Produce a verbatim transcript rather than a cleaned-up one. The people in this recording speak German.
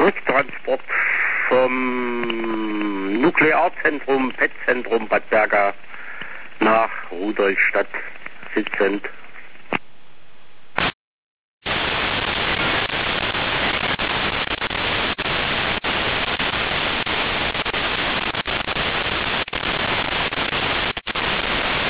Rücktransport vom Nuklearzentrum, P E T-Zentrum Bad Berka nach Rudolstadt sitzend